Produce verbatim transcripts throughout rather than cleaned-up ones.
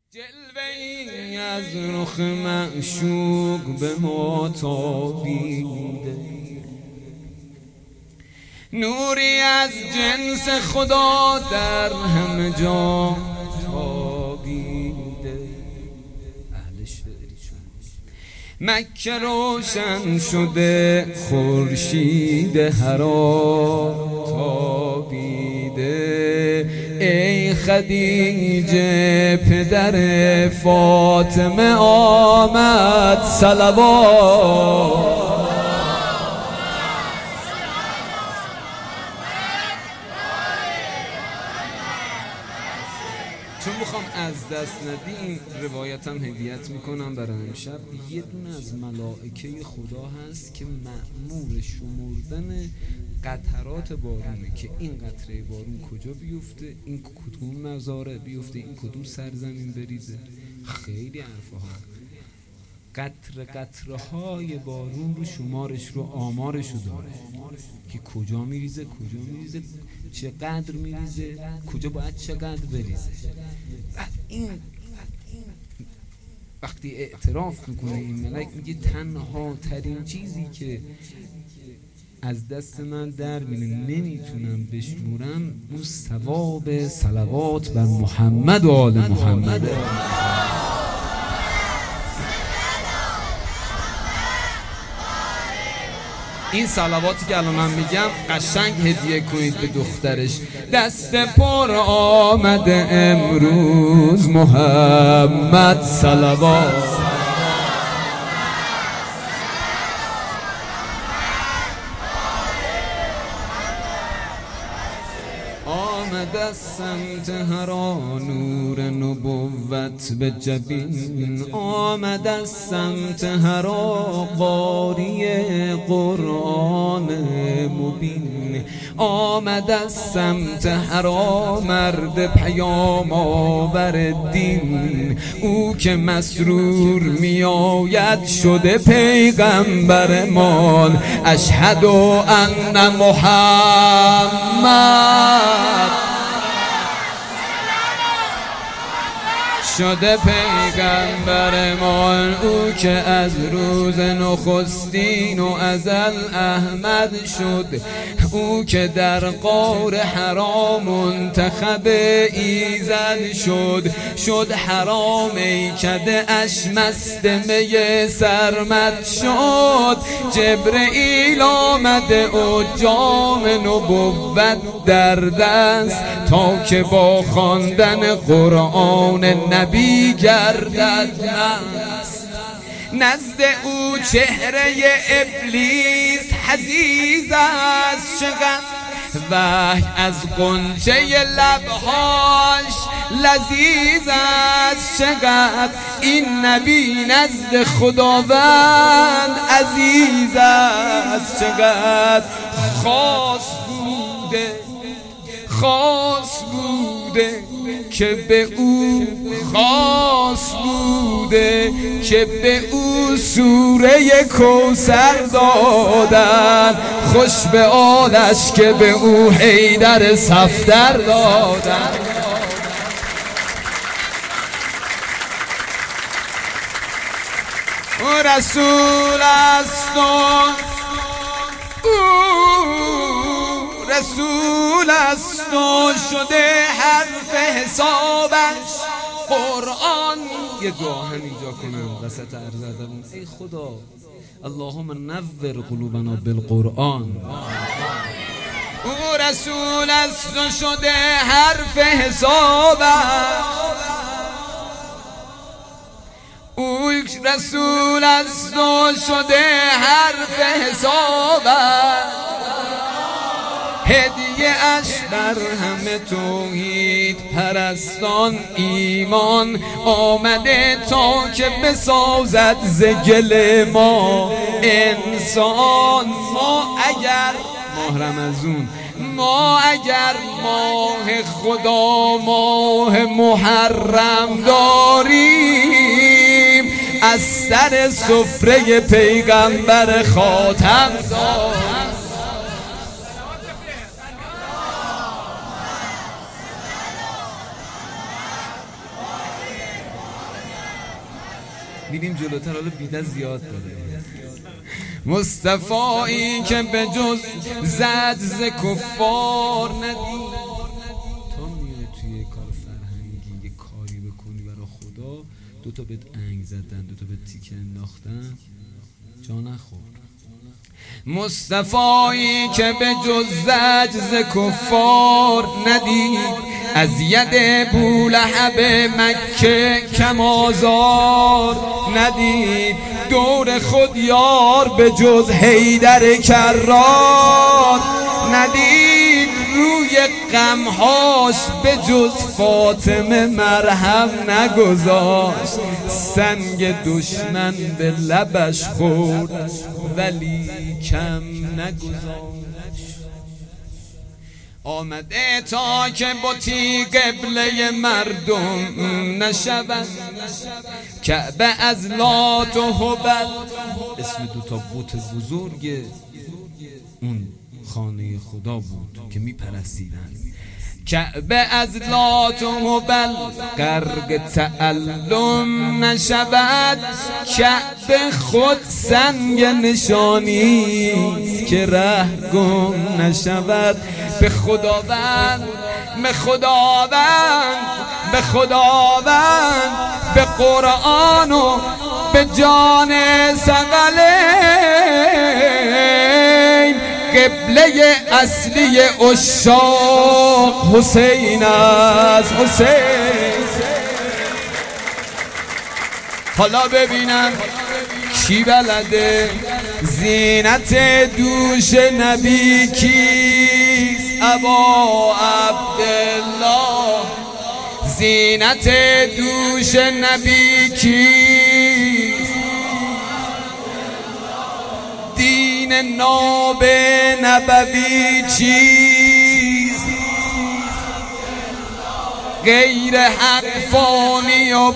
جلوه‌ای از رخ معشوق به ما تابیده، نوری از جنس خدا در همه جا تابیده. اهل شعری مکه روشن شده، خورشید حرا تابیده. ای خدیجه پدر فاطمه آمد صلوات. چون میخوام از دست ندی این روایتم هدیت میکنم برای امشب. یه دونه از ملائکه خدا هست که مأمور شمردن قطرات بارونه که این قطره بارون کجا بیفته، این کدوم مزاره بیفته، این کدوم سرزمین بریزه. خیلی حرفا ها. قطره قطره های بارون رو شمارش رو آمارش رو داره که کجا میریزه، کجا میریزه، چقدر میریزه، کجا باید چقدر بریزه. بعد این وقتی اعتراف میکنه این ملک میگه تنها ترین چیزی که از دست من در میره نمیتونم بشمورم اون ثواب صلوات بر محمد و آل محمد. این صلواتی که الان من میگم قشنگ هدیه کنید به دخترش. دست پر آمده امروز محمد صلوات. آمد از سمت هرا نور نبوت به جبین، آمد از سمت هرا قاری قرآن مبین، آمد از سمت هرا مرد پیام آور دین. او که مسرور می آید شده پیغمبرمان. اشهد ان محمد شده پیغمبرمان. او که از روز نخستین و ازل احمد شد. او که در غار حرام منتخب ایزد شد. شد حرام میکده اش مست می سرمد شد. جبرئیل آمده و جام نبوت در دست تا که با خواندن قرآن نبی گردد مست. نزد او چهره ابلیس حزیز است چقدر، وحی از غنچه لبهاش لذیذ است چقدر. این نبی نزد خداوند عزیز است چقدر. خاص بوده خاص بوده که به او خاص بوده که به او سوره کوثر دادن. خوش به آلش که به او حیدر صفدر دادن. او رسول است و رسول است و شده حرف حسابش قرآن. یه دعا هم اینجا کنم وسط عرض ادبم. ای خدا اللهم نور قلوبنا بالقرآن. او رسول است و شده حرف حسابش. او رسول است و شده حرف حسابش. هدیه اش بر همه توحید پرستان ایمان آمده تا که بسازد ز گل ما انسان. ما اگر ماه رمضان، ما اگر ماه خدا ماه محرم داریم از سر سفره پیغمبر خاتم داریم. میریم جلوتر، حالا بیده زیاد داره. مصطفایی که به جز زد ز کفار ندید. تا میای توی کار فرهنگی یه کاری بکنی برای خدا، دوتا بهت انگ زدن، دوتا بهت تیکه انداختن، جا نخور. مصطفایی که به جز زجز کفار ندید، از ید بولهب مکه کم آزار ندید. دور خود یار به جز حیدر کرار ندید. روی غمهاش به جز فاطمه مرهم نگذاشت. سنگ دشمن به لبش خورد ولی کم نگذاشت. آمده تا که بتی قبله مردم نشود، کعبه از لات و هبل، اسم دوتا بت بزرگ اون خانه خدا بود که می پرستیدن. کعبه از لات و هبل غرق تعلم نشود. کعبه خود سنگ نشانی که ره گم نشود. به خداوند به خداوند به خداوند به قرآن و به جان ثقلین، قبله اصلی عشاق حسین است. حسین. حالا ببینم کی بلده زینت دوش نبی کیست؟ ابا عبدالله. زینت دوش نبی کیست؟ دین ناب نبوی چیست؟ غیر حق فانی و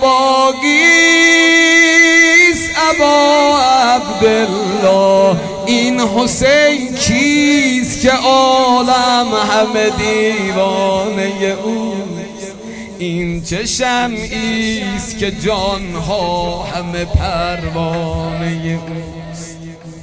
باقیست. ابا عبدالله. این حسین کیست که عالم همه دیوانه اوست؟ این چه شمعیست که جانها همه پروانه اوست؟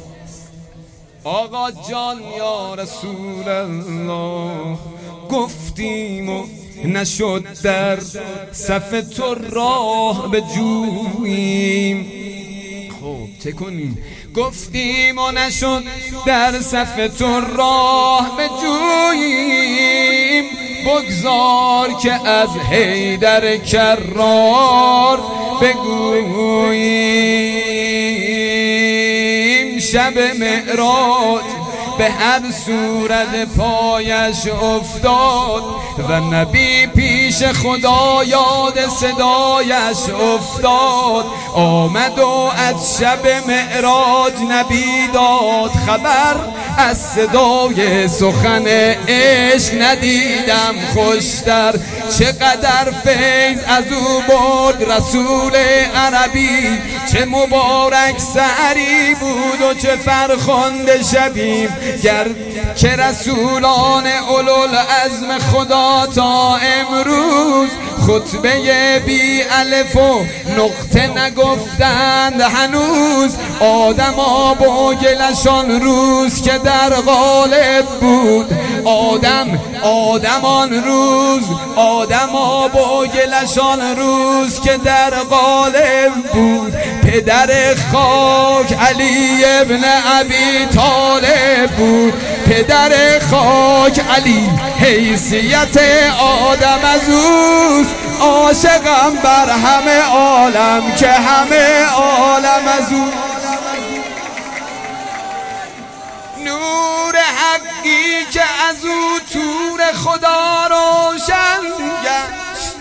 آقا جان یا رسول الله، گفتیم و نشد در صف تو راه بجوییم. خب چه کنیم؟ گفتیم و نشد در صف تو راه بجوییم. بگذار که از حیدر کرار بگوییم. شب معراج به هر صورت پایش افتاد و نبی پیش خدا یاد صدایش افتاد. آمد و از شب معراج نبی داد خبر، از صدای سخن عشق ندیدم خوشتر. چقدر فیض از او برد رسول عربی، چه مبارک سحری بود و چه فرخنده شبی. گر که رسولان اولوالعزم خدا تا امروز خطبه بی الف و نقطه نگفتند هنوز. آدما با گلشان روز که در غالب بود. آدم آدم آن روز آدما با گلشان روز که در غالب بود. پدر خاک علی ابن ابی طالب بود. پدر خاک علی حیثیت آدم از اوست. عاشقم بر همه عالم که همه عالم از او. نور حقی که از او تور خدا روشن گشت.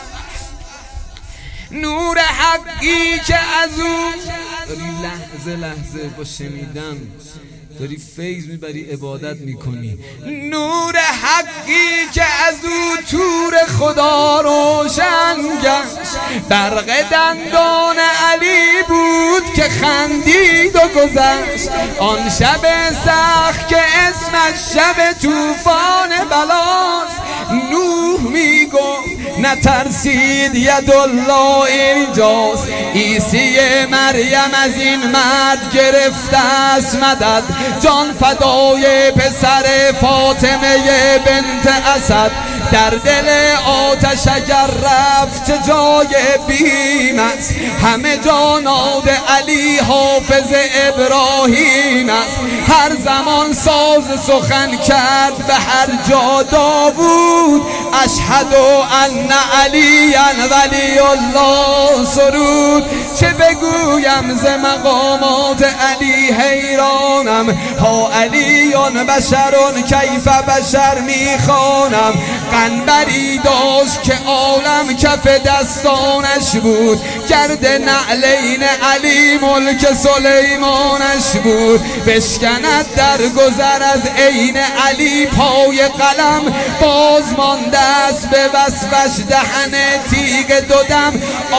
نور حقی که از او داری لحظه لحظه با شنیدن داری فیض میبری، عبادت میکنی. نور حقی که از او تور خدا روشن گشت. برق دندان علی بود که خندید و گذشت. آن شب سخت که اسمش شب طوفان بلاست. نوح میگفت نترسید یدالله اینجاست. عیسی مریم از این مرد گرفته است مدد، جان فدای پسر فاطمه بنت اسد. در دل آتش اگر رفت چه جای بیم است، همه جا ناد علی حافظ ابراهیم است. هر زمان ساز سخن کرد به هر جا داوود، اشهد ان علی ولی الله سرود. چه بگویم ز مقامات علی حیرانم، ها علی بشر کیف بشر میخوانم. قنبری داشت که عالم کف دستانش بود، گرد نعلین علی ملک سلیمانش بود. بشکند در گذر از عین علی پای قلم، باز مانده است به وصفش دهن تیغ دودم.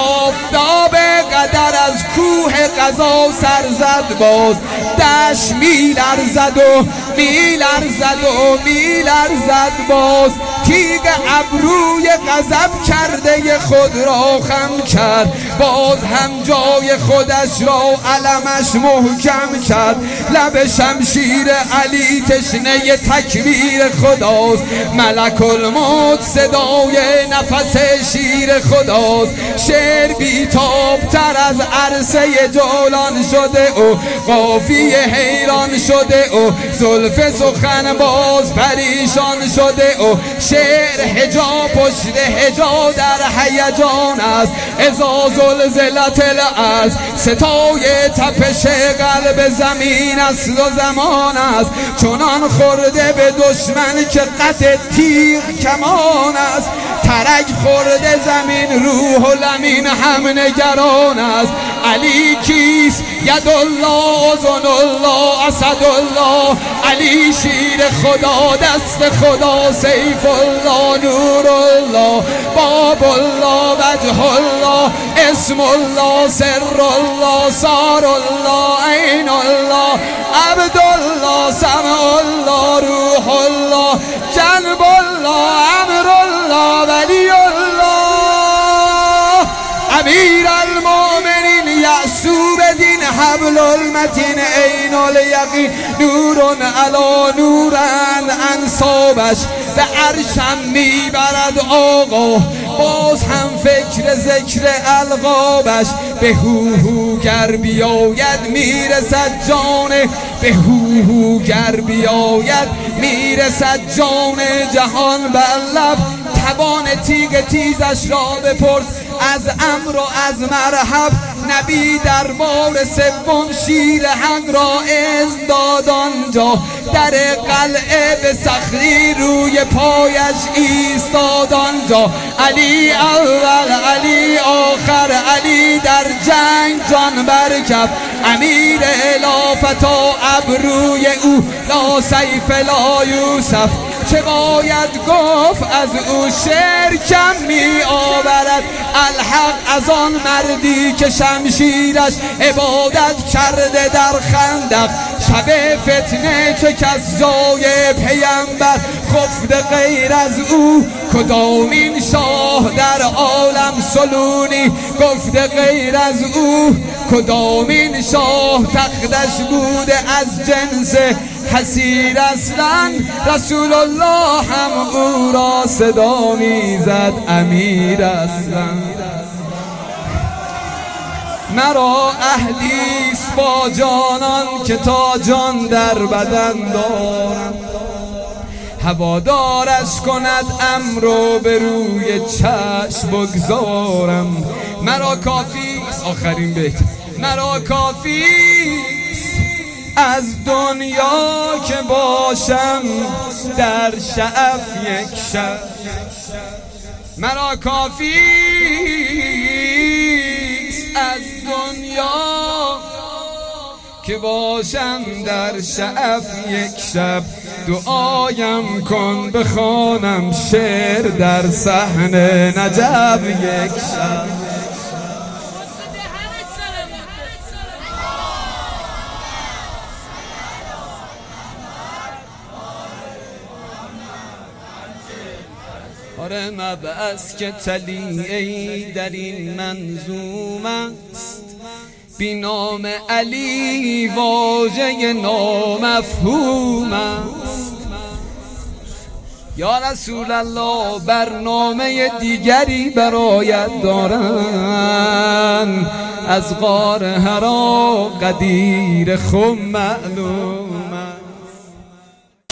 آفتاب قدر از کوه قضا سر زد باز، دشت می لرزد و می لرزد و می لرزد باز. تیغ ابروی غضب کرده خود را خم کرد، باز هم جای خودش را علمش محکم کرد. لب شمشیر علی تشنه تکبیر خداست، ملک الموت صدای نفس شیر خداست. شعر بیتاب تر از عرصه جولان شده و قافیه حیران شده و زلف سخن باز پریشان شده و شعر هجا پشت هجا در هیجان است. اذا زلزلت الارض ستای تپش قلب زمین است و زمان است. چنان خورده به دشمن که قد تیغ کمان است. ترک خورده زمین روح و لمین هم نگران است. علی کیست؟ یدالله اذن الله اسد الله. علی شیر خدا دست خدا سیف الله نور الله باب الله وجه الله اسم الله سر الله سار الله عین الله عبدالله سمع الله روح الله جنب الله امر الله ولی الله امیر المؤمنین یعصوب دین حبل المتین عین الیقین نورون علی نورن انصابش به عرشم میبرد آقا. باز هم فکر ذکر القابش به هوهو گر بیاید میرسد جان، به هوهو گر بیاید میرسد جان جهان بر لب. توان تیغ تیزش را بپرس از امر و از مرحب. نبی در بار سوم شیر حق را اذن داد آنجا، در قلعه به صخری روی پایش ایستاد آنجا. علی اول علی آخر، علی در جنگ جان برکف. امیر الافتا ابروی او لا سیف لا یوسف. چه باید گفت از او شعر کم می آورد الحق از آن مردی که شمشیرش عبادت کرده در خندق. شب فتنه چه کس جای پیمبر خفته غیر از او. کدامین شاه در عالم سلونی گفته غیر از او. کدامین شاه تختش بوده از جنس حسیر اصلا. رسول الله هم او را صدا میزد امیر اصلا. مرا عهدیست با جانان که تا جان در بدن دارم، هوادارش کند امر و به روی چشم بگذارم. مرا کافیست آخرین بیت، مرا کافیست از دنیا که باشم در شعف یک شب. مرا کافیست از دنیا که باشم در شعف یک شب. دعایم کن بخوانم شعر در صحن نجف یک شب. آره غار مبعث که طلیعه‌ای در این منظوم است، بی نام علی واژه نامفهوم است. یا رسول الله برنامه دیگری برایت دارم، از غار حرا قدیر خم معلوم